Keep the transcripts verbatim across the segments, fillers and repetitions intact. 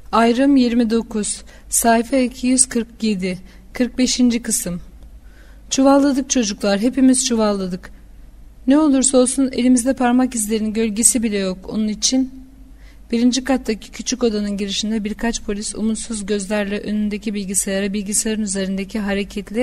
Ayrım yirmi dokuz. Sayfa iki yüz kırk yedi. kırk beşinci kısım. Çuvalladık çocuklar, hepimiz çuvalladık. Ne olursa olsun elimizde parmak izlerinin gölgesi bile yok. Onun için birinci kattaki küçük odanın girişinde birkaç polis umutsuz gözlerle önündeki bilgisayara, bilgisayarın üzerindeki hareketli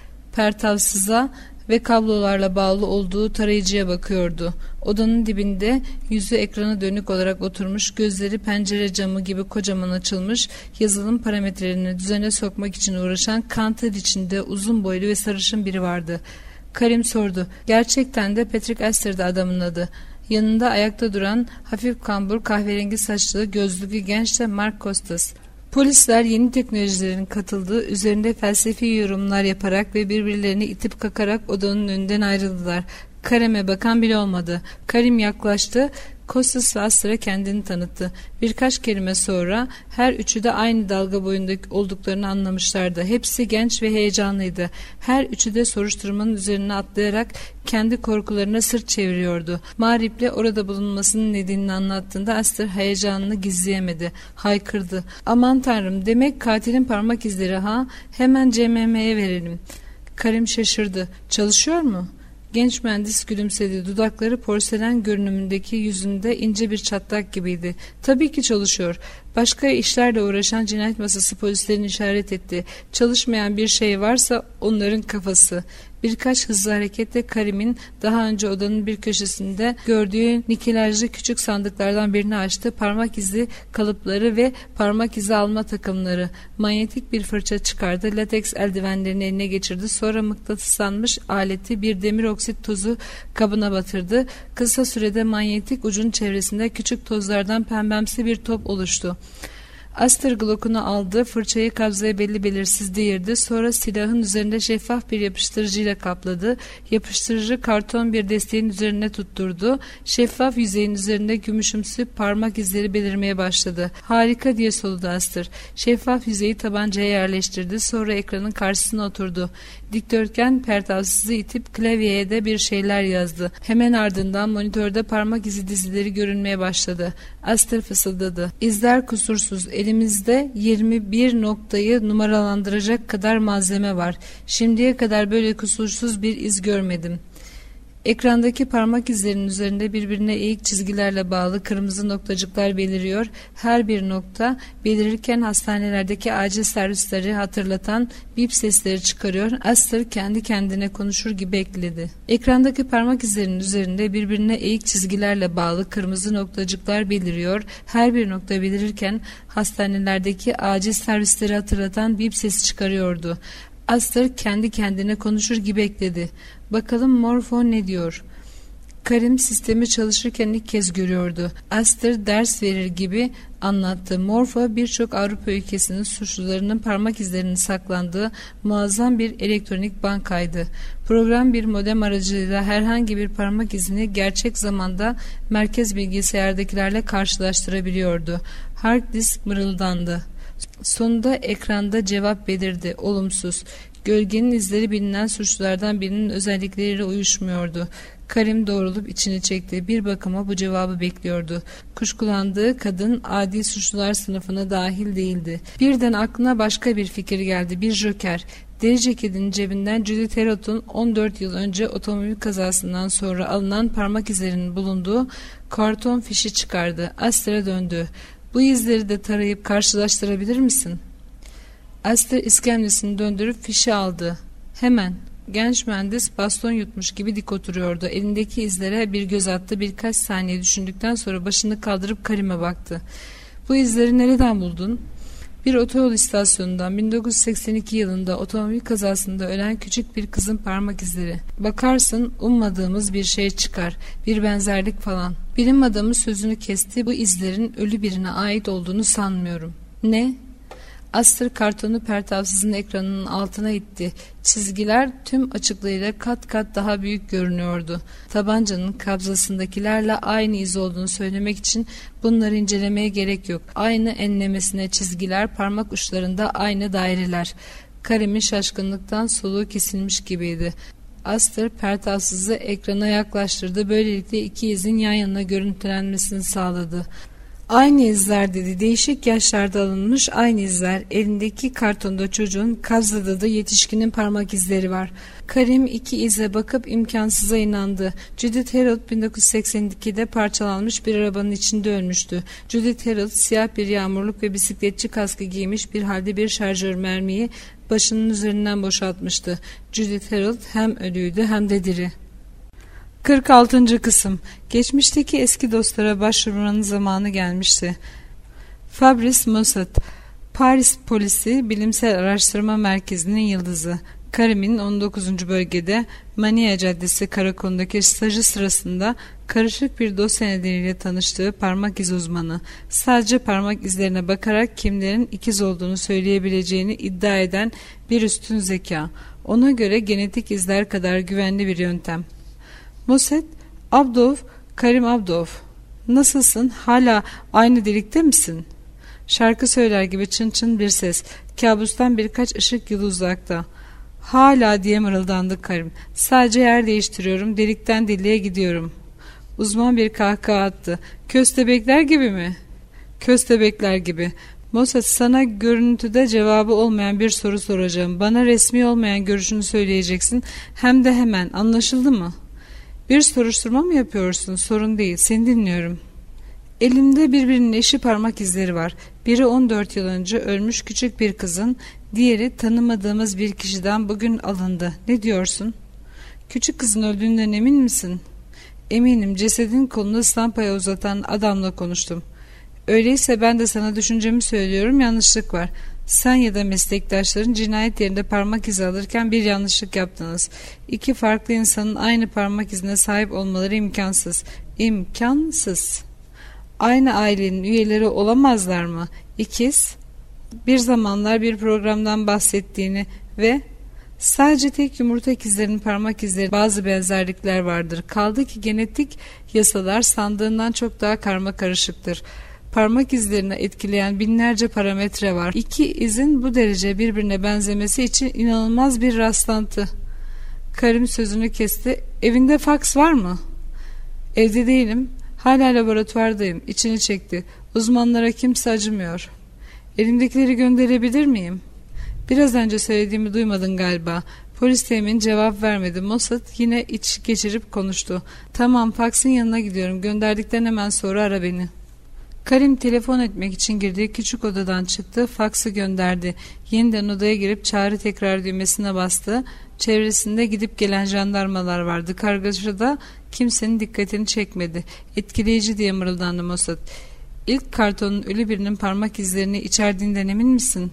pertavsıza ve kablolarla bağlı olduğu tarayıcıya bakıyordu. Odanın dibinde yüzü ekrana dönük olarak oturmuş, gözleri pencere camı gibi kocaman açılmış, yazılım parametrelerini düzene sokmak için uğraşan kantar içinde uzun boylu ve sarışın biri vardı. Karim sordu. Gerçekten de Patrick Astor'dı adamın adı. Yanında ayakta duran hafif kambur kahverengi saçlı gözlüklü genç de Mark Costas. Polisler yeni teknolojilerin katıldığı üzerinde felsefi yorumlar yaparak ve birbirlerini itip kakarak odanın önünden ayrıldılar. Karim'e bakan bile olmadı. Karim yaklaştı. Costas ve Astor'a kendini tanıttı. Birkaç kelime sonra her üçü de aynı dalga boyunda olduklarını anlamışlardı. Hepsi genç ve heyecanlıydı. Her üçü de soruşturmanın üzerine atlayarak kendi korkularına sırt çeviriyordu. Mağrip'le orada bulunmasının nedenini anlattığında Astor heyecanını gizleyemedi. Haykırdı. Aman tanrım, demek katilin parmak izleri ha? Hemen C M M'ye verelim. Karim şaşırdı. Çalışıyor mu? Genç mühendis gülümsedi. Dudakları porselen görünümündeki yüzünde ince bir çatlak gibiydi. Tabii ki çalışıyor. Başka işlerle uğraşan cinayet masası polislerin işaret etti. Çalışmayan bir şey varsa onların kafası. Birkaç hızlı hareketle Karim'in daha önce odanın bir köşesinde gördüğü nikelajlı küçük sandıklardan birini açtı. Parmak izi kalıpları ve parmak izi alma takımları. Manyetik bir fırça çıkardı. Lateks eldivenlerini eline geçirdi. Sonra mıknatıslanmış aleti bir demir oksit tozu kabına batırdı. Kısa sürede manyetik ucun çevresinde küçük tozlardan pembemsi bir top oluştu. Astor Glock'unu aldı, fırçayı kabzaya belli belirsiz değirdi, sonra silahın üzerinde şeffaf bir yapıştırıcıyla kapladı. Yapıştırıcı karton bir desteğin üzerine tutturdu. Şeffaf yüzeyin üzerinde gümüşümsü parmak izleri belirmeye başladı. Harika diye soludu Astor. Şeffaf yüzeyi tabancaya yerleştirdi, sonra ekranın karşısına oturdu. Dikdörtgen pertavsızı itip klavyeye de bir şeyler yazdı. Hemen ardından monitörde parmak izi dizileri görünmeye başladı. Astor fısıldadı. İzler kusursuz. Elimizde yirmi bir noktayı numaralandıracak kadar malzeme var. Şimdiye kadar böyle kusursuz bir iz görmedim. Ekrandaki parmak izlerinin üzerinde birbirine eğik çizgilerle bağlı kırmızı noktacıklar beliriyor. Her bir nokta belirirken hastanelerdeki acil servisleri hatırlatan bip sesleri çıkarıyor. Astor kendi kendine konuşur gibi ekledi. Ekrandaki parmak izlerinin üzerinde birbirine eğik çizgilerle bağlı kırmızı noktacıklar beliriyor. Her bir nokta belirirken hastanelerdeki acil servisleri hatırlatan bip sesi çıkarıyordu. Astor kendi kendine konuşur gibi ekledi. Bakalım Morpho ne diyor? Karim sistemi çalışırken ilk kez görüyordu. Astor ders verir gibi anlattı. Morpho birçok Avrupa ülkesinin suçlularının parmak izlerinin saklandığı muazzam bir elektronik bankaydı. Program bir modem aracılığıyla herhangi bir parmak izini gerçek zamanda merkez bilgisayardakilerle karşılaştırabiliyordu. Hard disk mırıldandı. Sonunda ekranda cevap belirdi. Olumsuz. Gölgenin izleri bilinen suçlulardan birinin özellikleriyle uyuşmuyordu. Karim doğrulup içini çekti. Bir bakıma bu cevabı bekliyordu. Kuşkulandığı kadın adi suçlular sınıfına dahil değildi. Birden aklına başka bir fikir geldi. Bir joker. Deri ceketin cebinden Judy Terot'un on dört yıl önce otomobil kazasından sonra alınan parmak izlerinin bulunduğu karton fişi çıkardı. Astor'a döndü. Bu izleri de tarayıp karşılaştırabilir misin? Astor iskemlesini döndürüp fişi aldı. Hemen. Genç mühendis baston yutmuş gibi dik oturuyordu. Elindeki izlere bir göz attı. Birkaç saniye düşündükten sonra başını kaldırıp Karim'e baktı. Bu izleri nereden buldun? Bir otoyol istasyonundan bin dokuz yüz seksen iki yılında otomobil kazasında ölen küçük bir kızın parmak izleri. Bakarsın ummadığımız bir şey çıkar. Bir benzerlik falan. Bilim adamı sözünü kesti. Bu izlerin ölü birine ait olduğunu sanmıyorum. Ne? Astor kartonu pertavsızın ekranının altına itti. Çizgiler tüm açıklığıyla kat kat daha büyük görünüyordu. Tabancanın kabzasındakilerle aynı iz olduğunu söylemek için bunları incelemeye gerek yok. Aynı enlemesine çizgiler, parmak uçlarında aynı daireler. Karim'in şaşkınlıktan soluğu kesilmiş gibiydi. Astor pertavsızı ekrana yaklaştırdı. Böylelikle iki izin yan yana görüntülenmesini sağladı. Aynı izler dedi. Değişik yaşlarda alınmış aynı izler. Elindeki kartonda çocuğun, kabzada da yetişkinin parmak izleri var. Karim iki ize bakıp imkansıza inandı. Judith Harold bin dokuz yüz seksen ikide parçalanmış bir arabanın içinde ölmüştü. Judith Harold siyah bir yağmurluk ve bisikletçi kaskı giymiş bir halde bir şarjör mermiyi başının üzerinden boşaltmıştı. Judith Harold hem ölüydü hem de diri. kırk altıncı kısım. Geçmişteki eski dostlara başvurmanın zamanı gelmişti. Fabrice Mossad, Paris Polisi Bilimsel Araştırma Merkezi'nin yıldızı. Karim'in on dokuzuncu bölgede Mania Caddesi karakolundaki stajı sırasında karışık bir dosya nedeniyle tanıştığı parmak iz uzmanı. Sadece parmak izlerine bakarak kimlerin ikiz olduğunu söyleyebileceğini iddia eden bir üstün zeka. Ona göre genetik izler kadar güvenli bir yöntem. Mossad, Abdov, Karim Abdov. Nasılsın? Hala aynı delikte misin? Şarkı söyler gibi çın çın bir ses. Kabustan birkaç ışık yılı uzakta. Hala diye mırıldandı Karim. Sadece yer değiştiriyorum. Delikten deliğe gidiyorum. Uzman bir kahkaha attı. Köstebekler gibi mi? Köstebekler gibi. Mossad, sana görüntüde cevabı olmayan bir soru soracağım. Bana resmi olmayan görüşünü söyleyeceksin. Hem de hemen. Anlaşıldı mı? Bir soruşturma mı yapıyorsun? Sorun değil. Seni dinliyorum. Elimde birbirinin eşi parmak izleri var. Biri on dört yıl önce ölmüş küçük bir kızın, diğeri tanımadığımız bir kişiden bugün alındı. Ne diyorsun? Küçük kızın öldüğünden emin misin? Eminim. Cesedin kolunu ıslampaya uzatan adamla konuştum. Öyleyse ben de sana düşüncemi söylüyorum. Yanlışlık var. Sen ya da meslektaşların cinayet yerinde parmak izi alırken bir yanlışlık yaptınız. İki farklı insanın aynı parmak izine sahip olmaları imkansız. İmkansız. Aynı ailenin üyeleri olamazlar mı? İkiz, bir zamanlar bir programdan bahsettiğini ve sadece tek yumurta ikizlerinin parmak izleri bazı benzerlikler vardır. Kaldı ki genetik yasalar sandığından çok daha karmakarışıktır. Parmak izlerini etkileyen binlerce parametre var. İki izin bu derece birbirine benzemesi için inanılmaz bir rastlantı. Karim sözünü kesti. Evinde faks var mı? Evde değilim. Hala laboratuvardayım. İçini çekti. Uzmanlara kimse acımıyor. Elimdekileri gönderebilir miyim? Biraz önce söylediğimi duymadın galiba. Polis temin cevap vermedi. Mossad yine iç geçirip konuştu. Tamam, faksın yanına gidiyorum. Gönderdikten hemen sonra ara beni. Karim telefon etmek için girdiği küçük odadan çıktı, faksı gönderdi. Yeniden odaya girip çağrı tekrar düğmesine bastı. Çevresinde gidip gelen jandarmalar vardı. Kargaşada kimsenin dikkatini çekmedi. Etkileyici diye mırıldandı Mossad. İlk kartonun ölü birinin parmak izlerini içerdiğinden emin misin?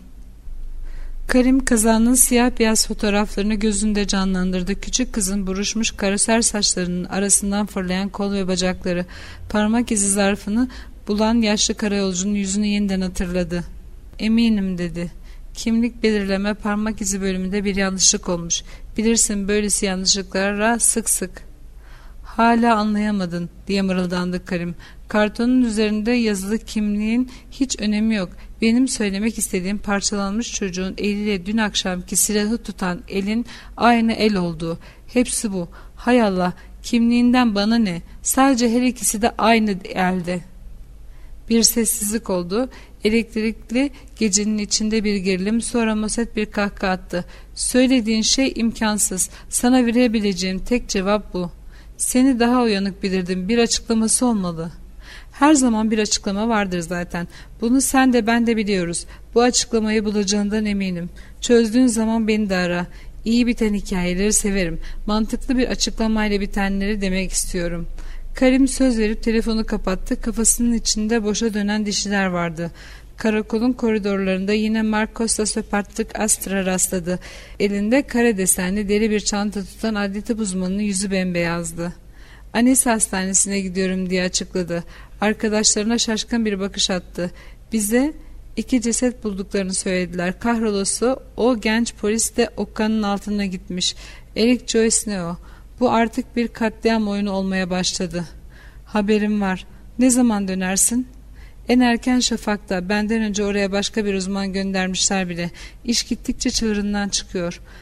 Karim kazanın siyah beyaz fotoğraflarını gözünde canlandırdı. Küçük kızın buruşmuş karoser saçlarının arasından fırlayan kol ve bacakları, parmak izi zarfını bulan yaşlı karayolcunun yüzünü yeniden hatırladı. Eminim dedi. Kimlik belirleme parmak izi bölümünde bir yanlışlık olmuş. Bilirsin böylesi yanlışlıklara sık sık. Hala anlayamadın diye mırıldandı Karim. Kartonun üzerinde yazılı kimliğin hiç önemi yok. Benim söylemek istediğim parçalanmış çocuğun eliyle dün akşamki silahı tutan elin aynı el olduğu. Hepsi bu. Hay Allah, kimliğinden bana ne? Sadece her ikisi de aynı elde. Bir sessizlik oldu. Elektrikli gecenin içinde bir gerilim. Sonra Mossad bir kahkaha attı. Söylediğin şey imkansız. Sana verebileceğim tek cevap bu. Seni daha uyanık bilirdim. Bir açıklaması olmalı. Her zaman bir açıklama vardır zaten. Bunu sen de ben de biliyoruz. Bu açıklamayı bulacağından eminim. Çözdüğün zaman beni de ara. İyi biten hikayeleri severim. Mantıklı bir açıklamayla bitenleri demek istiyorum. Karim söz verip telefonu kapattı. Kafasının içinde boşa dönen dişiler vardı. Karakolun koridorlarında yine Mark Kostas ve Patrick Astra rastladı. Elinde kare desenli deri bir çanta tutan adli tıp uzmanının yüzü bembeyazdı. Annesi hastanesine gidiyorum diye açıkladı. Arkadaşlarına şaşkın bir bakış attı. Bize iki ceset bulduklarını söylediler. Kahrolası o genç polis de okkanın altına gitmiş. Eric Joyce ne o? Bu artık bir katliam oyunu olmaya başladı. Haberim var. Ne zaman dönersin? En erken şafakta. Benden önce oraya başka bir uzman göndermişler bile. İş gittikçe çığırından çıkıyor.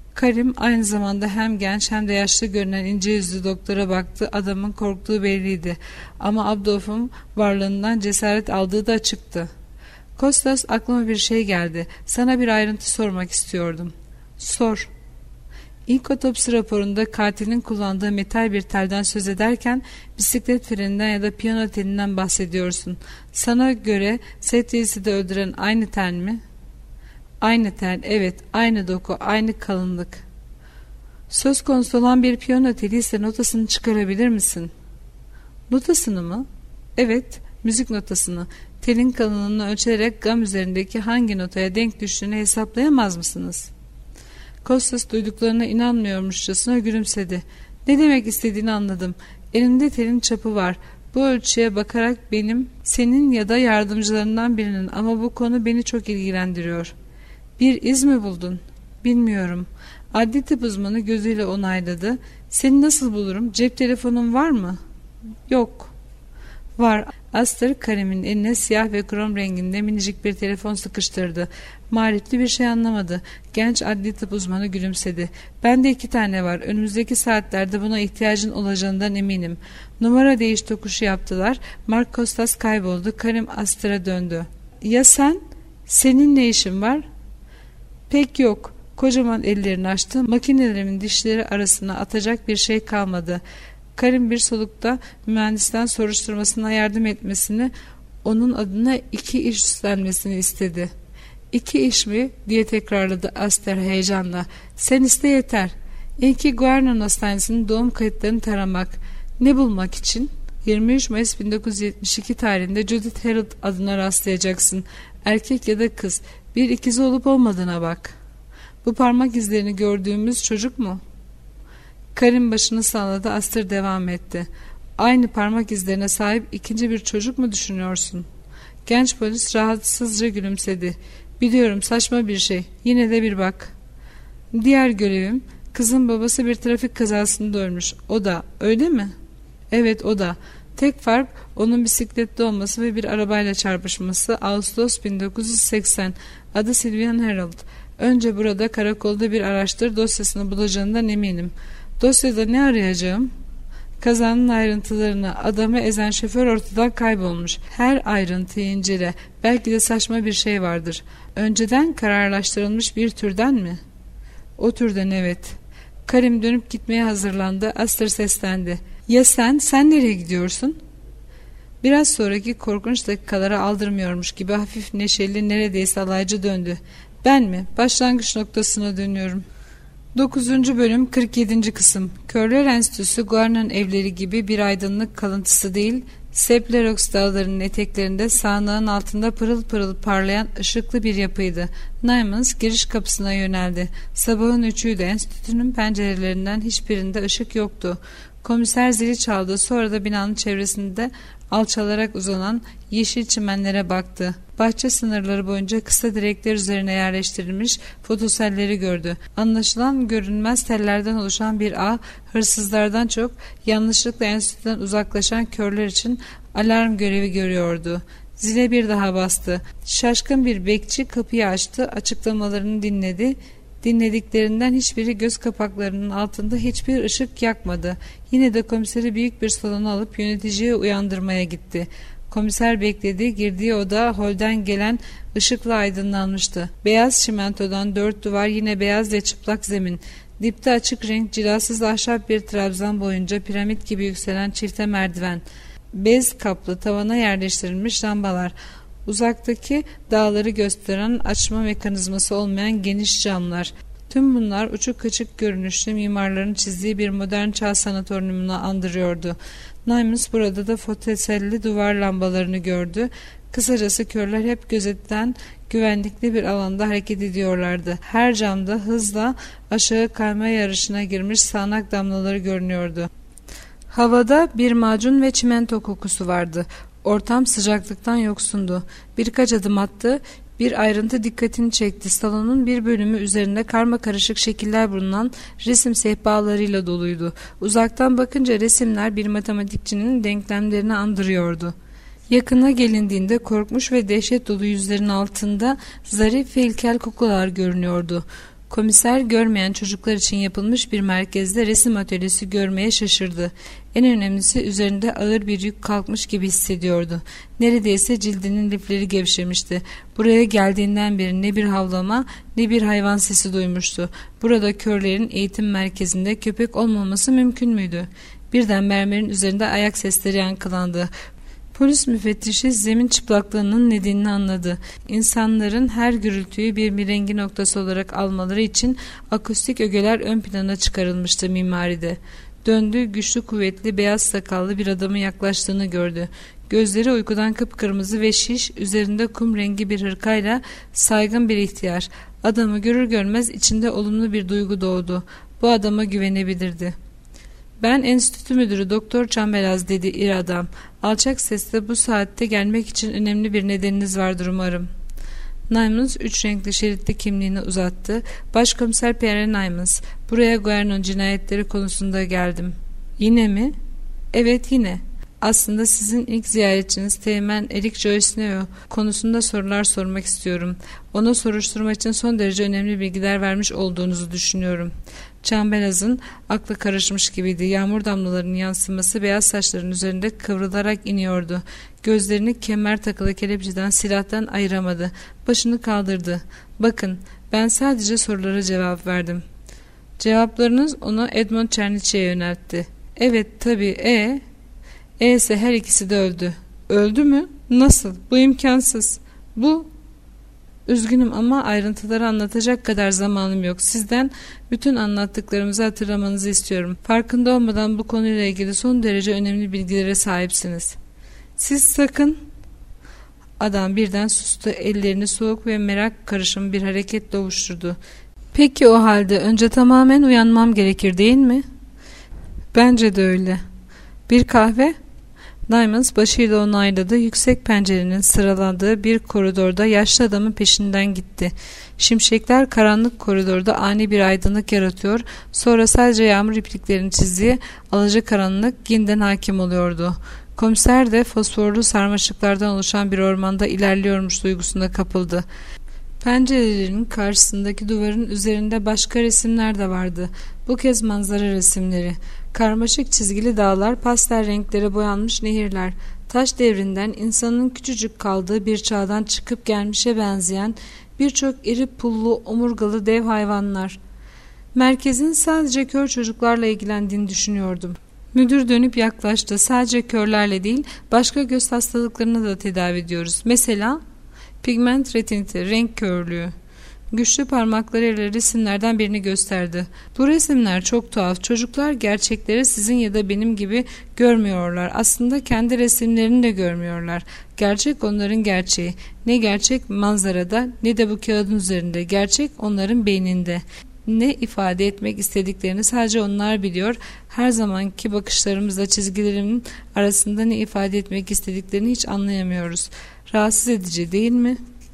Karim aynı zamanda hem genç hem de yaşlı görünen ince yüzlü doktora baktı. Adamın korktuğu belliydi. Ama Abdolf'un varlığından cesaret aldığı da açıktı. Kostas, aklıma bir şey geldi. Sana bir ayrıntı sormak istiyordum. Sor. İlk otopsi raporunda katilin kullandığı metal bir telden söz ederken bisiklet freninden ya da piyano telinden bahsediyorsun. Sana göre Setti'yi de öldüren aynı tel mi? Aynı tel, evet, aynı doku, aynı kalınlık. Söz konusu olan bir piyano teli ise notasını çıkarabilir misin? Notasını mı? Evet, müzik notasını. Telin kalınlığını ölçerek gam üzerindeki hangi notaya denk düştüğünü hesaplayamaz mısınız? Kostas duyduklarına inanmıyormuşçasına gülümsedi. Ne demek istediğini anladım. Elinde telin çapı var. Bu ölçüye bakarak benim, senin ya da yardımcılarından birinin, ama bu konu beni çok ilgilendiriyor. Bir iz mi buldun? Bilmiyorum. Adli tıp uzmanı gözüyle onayladı. Seni nasıl bulurum? Cep telefonun var mı? Yok. Var. Aster Karim'in eline siyah ve krom renginde minicik bir telefon sıkıştırdı. Marifli bir şey anlamadı. Genç adli tıp uzmanı gülümsedi. Bende iki tane var. Önümüzdeki saatlerde buna ihtiyacın olacağından eminim. Numara değiş tokuşu yaptılar. Mark Kostas kayboldu. Karim Aster'a döndü. Ya sen? Senin ne işin var? Pek yok. Kocaman ellerini açtı. Makinelerimin dişleri arasına atacak bir şey kalmadı. Karim bir solukta mühendisten soruşturmasına yardım etmesini, onun adına iki iş üstlenmesini istedi. İki iş mi? Diye tekrarladı Aster heyecanla. Sen iste yeter. İlki Guernon Hastanesi'nin doğum kayıtlarını taramak. Ne bulmak için? yirmi üç Mayıs bin dokuz yüz yetmiş iki tarihinde Judith Harold adına rastlayacaksın. Erkek ya da kız. Bir ikizi olup olmadığına bak. Bu parmak izlerini gördüğümüz çocuk mu? Karim başını salladı. Aster devam etti. Aynı parmak izlerine sahip ikinci bir çocuk mu düşünüyorsun? Genç polis rahatsızca gülümsedi. Biliyorum, saçma bir şey. Yine de bir bak. Diğer görevim, kızın babası bir trafik kazasında ölmüş. O da, öyle mi? Evet, o da. Tek fark onun bisiklette olması ve bir arabayla çarpışması. Ağustos bin dokuz yüz seksen. Adı Sylvian Harold. Önce burada karakolda bir araştır, dosyasını bulacağından eminim. Dosyada ne arayacağım? Kazanın ayrıntılarını. Adamı ezen şoför ortadan kaybolmuş. Her ayrıntıyı incele. Belki de saçma bir şey vardır. Önceden kararlaştırılmış bir türden mi? O türden, evet. Karim dönüp gitmeye hazırlandı. Aster seslendi. Ya sen? Sen nereye gidiyorsun? Biraz sonraki korkunç dakikalara aldırmıyormuş gibi hafif neşeli, neredeyse alaycı döndü. Ben mi? Başlangıç noktasına dönüyorum. dokuzuncu bölüm kırk yedinci kısım. Körler Enstitüsü Guernon evleri gibi bir aydınlık kalıntısı değil, Seplerox dağlarının eteklerinde sağanağın altında pırıl pırıl parlayan ışıklı bir yapıydı. Nymans giriş kapısına yöneldi. Sabahın üçüydü. Enstitünün pencerelerinden hiçbirinde ışık yoktu. Komiser zili çaldı. Sonra da binanın çevresinde alçalarak uzanan yeşil çimenlere baktı. Bahçe sınırları boyunca kısa direkler üzerine yerleştirilmiş fotoselleri gördü. Anlaşılan görünmez tellerden oluşan bir ağ, hırsızlardan çok yanlışlıkla enstitüden uzaklaşan körler için alarm görevi görüyordu. Zile bir daha bastı. Şaşkın bir bekçi kapıyı açtı, açıklamalarını dinledi. Dinlediklerinden hiçbiri göz kapaklarının altında hiçbir ışık yakmadı. Yine de komiseri büyük bir salona alıp yöneticiyi uyandırmaya gitti. Komiser bekledi. Girdiği oda holden gelen ışıkla aydınlanmıştı. Beyaz çimentodan dört duvar, yine beyaz ve çıplak zemin. Dipte açık renk cilasız ahşap bir trabzan boyunca piramit gibi yükselen çifte merdiven. Bez kaplı tavana yerleştirilmiş lambalar. Uzaktaki dağları gösteren açma mekanizması olmayan geniş camlar. Tüm bunlar uçuk kaçık görünüşlü mimarların çizdiği bir modern çağ sanatoryumunu andırıyordu. Nymans burada da fotoselli duvar lambalarını gördü. Kısacası körler hep gözetilen güvenlikli bir alanda hareket ediyorlardı. Her camda hızla aşağı kayma yarışına girmiş sağanak damlaları görünüyordu. Havada bir macun ve çimento kokusu vardı. Ortam sıcaklıktan yoksundu. Birkaç adım attı. Bir ayrıntı dikkatini çekti. Salonun bir bölümü üzerinde karmakarışık şekiller bulunan resim sehpalarıyla doluydu. Uzaktan bakınca resimler bir matematikçinin denklemlerini andırıyordu. Yakına gelindiğinde korkmuş ve dehşet dolu yüzlerin altında zarif ve ilkel kokular görünüyordu. Komiser görmeyen çocuklar için yapılmış bir merkezde resim atölyesi görmeye şaşırdı. En önemlisi üzerinde ağır bir yük kalkmış gibi hissediyordu. Neredeyse cildinin lifleri gevşemişti. Buraya geldiğinden beri ne bir havlama ne bir hayvan sesi duymuştu. Burada körlerin eğitim merkezinde köpek olmaması mümkün müydü? Birden mermerin üzerinde ayak sesleri yankılandı. Polis müfettişi zemin çıplaklığının nedenini anladı. İnsanların her gürültüyü bir mirengi noktası olarak almaları için akustik ögeler ön plana çıkarılmıştı mimaride. Döndü, güçlü kuvvetli beyaz sakallı bir adamın yaklaştığını gördü. Gözleri uykudan kıpkırmızı ve şiş, üzerinde kum rengi bir hırkayla saygın bir ihtiyar. Adamı görür görmez içinde olumlu bir duygu doğdu. Bu adama güvenebilirdi. "Ben enstitü müdürü Doktor Çambelaz," dedi iri adam. "Alçak sesle bu saatte gelmek için önemli bir nedeniniz vardır umarım." Nymans üç renkli şeritli kimliğini uzattı. "Başkomiser Pierre Nymans. Buraya Guernon cinayetleri konusunda geldim." "Yine mi?" "Evet, yine. Aslında sizin ilk ziyaretçiniz Teğmen Eric Joyce Neo konusunda sorular sormak istiyorum. Ona soruşturma için son derece önemli bilgiler vermiş olduğunuzu düşünüyorum." Çambelaz'ın aklı karışmış gibiydi. Yağmur damlalarının yansıması beyaz saçların üzerinde kıvrılarak iniyordu. Gözlerini kemer takılı kelepçeden silahtan ayıramadı. Başını kaldırdı. "Bakın, ben sadece sorulara cevap verdim." Cevaplarınız onu Edmond Çerniçe'ye yöneltti. "Evet, tabii. E? E ise her ikisi de öldü." "Öldü mü? Nasıl? Bu imkansız." "Bu..." "Üzgünüm ama ayrıntıları anlatacak kadar zamanım yok. Sizden bütün anlattıklarımızı hatırlamanızı istiyorum. Farkında olmadan bu konuyla ilgili son derece önemli bilgilere sahipsiniz." "Siz sakın..." Adam birden sustu. Ellerini soğuk ve merak karışımı bir hareketle ovuşturdu. "Peki o halde önce tamamen uyanmam gerekir, değil mi?" "Bence de öyle." "Bir kahve?" Nymans başıyla onayladı. Yüksek pencerenin sıralandığı bir koridorda yaşlı adamın peşinden gitti. Şimşekler karanlık koridorda ani bir aydınlık yaratıyor, sonra sadece yağmur ipliklerini çizdiği alacakaranlık yeniden hakim oluyordu. Komiser de fosforlu sarmaşıklardan oluşan bir ormanda ilerliyormuş duygusuna kapıldı. Pencerelerin karşısındaki duvarın üzerinde başka resimler de vardı. Bu kez manzara resimleri. Karmaşık çizgili dağlar, pastel renklere boyanmış nehirler, taş devrinden insanın küçücük kaldığı bir çağdan çıkıp gelmişe benzeyen birçok iri pullu, omurgalı dev hayvanlar. Merkezin sadece kör çocuklarla ilgilendiğini düşünüyordum. Müdür dönüp yaklaştı. "Sadece körlerle değil, başka göz hastalıklarını da tedavi ediyoruz. Mesela pigment retiniti, renk körlüğü." Güçlü parmaklarıyla resimlerden birini gösterdi. "Bu resimler çok tuhaf. Çocuklar gerçekleri sizin ya da benim gibi görmüyorlar. Aslında kendi resimlerini de görmüyorlar. Gerçek onların gerçeği. Ne gerçek manzarada ne de bu kağıdın üzerinde. Gerçek onların beyninde. Ne ifade etmek istediklerini sadece onlar biliyor. Her zamanki bakışlarımızla çizgilerin arasında ne ifade etmek istediklerini hiç anlayamıyoruz. Rahatsız edici, değil mi?"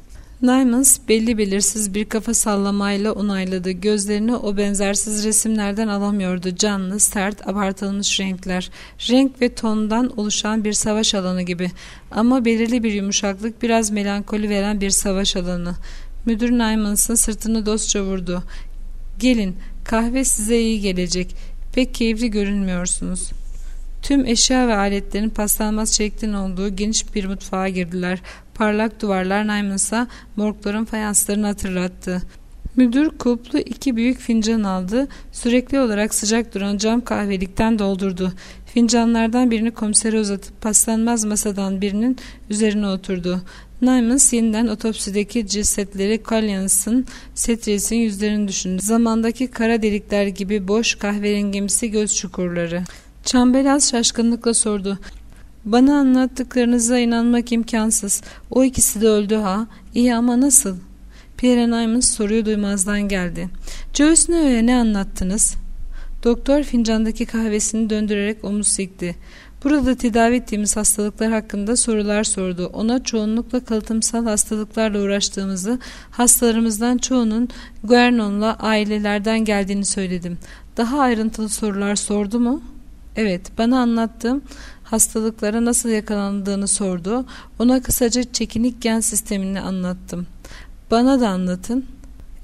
Nymans belli belirsiz bir kafa sallamayla onayladı. Gözlerini o benzersiz resimlerden alamıyordu. Canlı, sert, abartılmış renkler. Renk ve tondan oluşan bir savaş alanı gibi. Ama belirli bir yumuşaklık, biraz melankoli veren bir savaş alanı. Müdür Nymans'ın sırtını dostça vurdu. "Gelin, kahve size iyi gelecek. Pek keyifli görünmüyorsunuz." Tüm eşya ve aletlerin paslanmaz çelikten olduğu geniş bir mutfağa girdiler. Parlak duvarlar Nymans'a morgların fayanslarını hatırlattı. Müdür kulplu iki büyük fincan aldı. Sürekli olarak sıcak duran cam kahvelikten doldurdu. Fincanlardan birini komisere uzatıp paslanmaz masadan birinin üzerine oturdu. Nymans yeniden otopsideki cesetleri, Collins'ın, Setris'in yüzlerini düşündü. Zamandaki kara delikler gibi boş kahverengimsi göz çukurları. Çambelaz şaşkınlıkla sordu. "Bana anlattıklarınıza inanmak imkansız. O ikisi de öldü ha? İyi ama nasıl?" Pierre Nymans soruyu duymazdan geldi. "Joyce Neo'ya ne anlattınız?" Doktor fincandaki kahvesini döndürerek omuz silkti. "Burada tedavi ettiğimiz hastalıklar hakkında sorular sordu. Ona çoğunlukla kalıtımsal hastalıklarla uğraştığımızı, hastalarımızdan çoğunun Guernon'la ailelerden geldiğini söyledim." "Daha ayrıntılı sorular sordu mu?" "Evet, bana anlattığım hastalıklara nasıl yakalandığını sordu. Ona kısaca çekinik gen sistemini anlattım." "Bana da anlatın."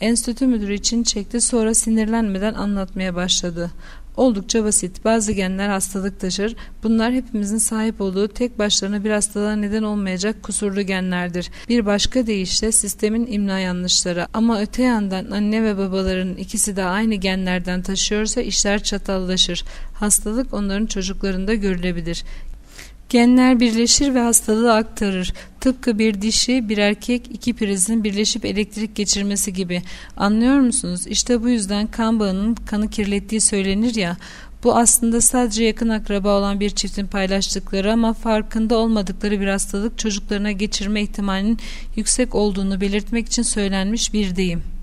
Enstitü müdürü için çekti, sonra sinirlenmeden anlatmaya başladı. Oldukça basit. Bazı genler hastalık taşır. Bunlar hepimizin sahip olduğu tek başlarına bir hastalığa neden olmayacak kusurlu genlerdir. Bir başka deyişle sistemin imla yanlışları. Ama öte yandan anne ve babaların ikisi de aynı genlerden taşıyorsa işler çatallaşır. Hastalık onların çocuklarında görülebilir. Genler birleşir ve hastalığı aktarır. Tıpkı bir dişi, bir erkek, iki prizin birleşip elektrik geçirmesi gibi. Anlıyor musunuz? İşte bu yüzden kan bağının kanı kirlettiği söylenir ya. Bu aslında sadece yakın akraba olan bir çiftin paylaştıkları ama farkında olmadıkları bir hastalık çocuklarına geçirme ihtimalinin yüksek olduğunu belirtmek için söylenmiş bir deyim.